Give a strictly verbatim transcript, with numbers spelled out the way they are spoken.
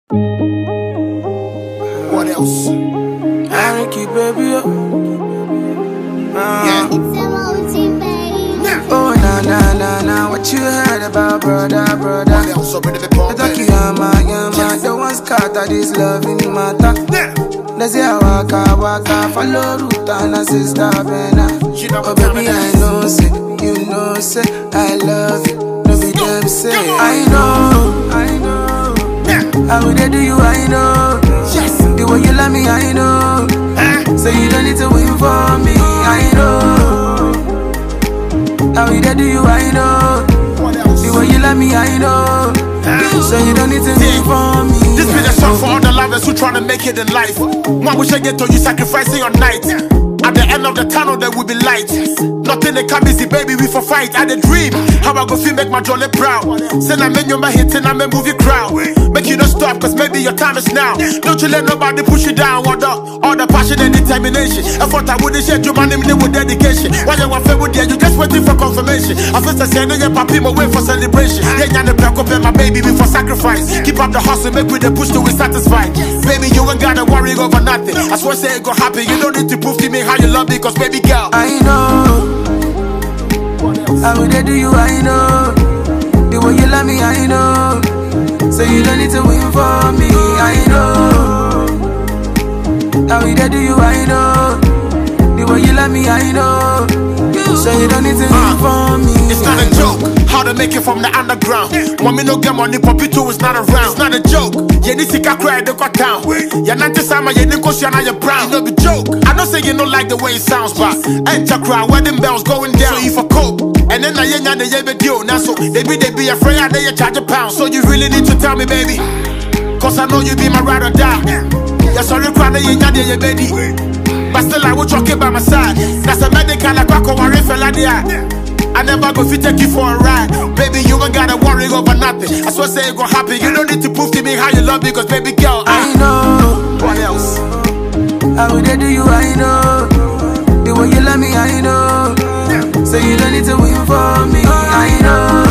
What else? Ricky, baby. Uh, Yeah. Oh, na na na na. What you heard about, brother, brother? What else? Up in the The pump. talkie, yama, yama. The ones scatter this loving matter. Yeah. Let's say I waka, waka. Follow route and a sister, Bena. You know Oh, what baby, time I it is. know, say, you know, say, I love you. No be them say, come on. I know, I know. Yeah. How would they do you, I know. Yes. The way you love me, I know. Huh? So you don't need to win for me, I know. How we do you, I know. What else? The way you love me, I know. So you don't need to win for me. This be the song for all the lovers who tryna make it in life. One wish I get to you sacrificing your night. At the end of the tunnel there will be light. Nothing that come easy, baby, we for fight. I the dream, how I go feel make my jolly proud. Send a menu my hit and I'm a movie crowd. Make you not stop, cause maybe your time is now. Don't you let nobody push you down. What up? All the passion and determination. I thought I wouldn't share your money with dedication. Why you want with you? You just waiting for confirmation. I first I said, no, your papi, my way for celebration. Yeah, you're the black up my baby before sacrifice. Keep up the hustle, make with the push till we satisfied. Baby, you ain't gotta worry over nothing. I swear, say it go happen. You don't need to prove to me how you love me, cause baby girl, I know. How would they do you, I know. The way you love me, I know. So you don't need to win for me, I know. How would they do you, I know. The way you love me, I know. So you don't need to win for me. it's not a joke. How to make it from the underground. Mommy no get money, Poppy too is not around. It's not a joke. You need to cry, they got down. You're not the summer, you didn't go see you're brown. You know the joke. I don't say you don't like the way it sounds, but enter crowd, wedding bells going down. So if I cope, and then I ain't got the yabby deal. Now so they be they be afraid and they charge a pound. So you really need to tell me, baby. Cause I know you be my ride or die. Yeah, sorry, crying, you ain't got the baby. But still I will talk by my side. That's a medical like I can worry for ladia. I never go fit take you for a ride. Baby, you ain't gotta worry over nothing. I swear say it gon' happen. You don't need to prove to me how you love me, cause baby girl, I I know. what else? How would they do you, I know. The way you love me, I know. So you don't need to win for me, I know.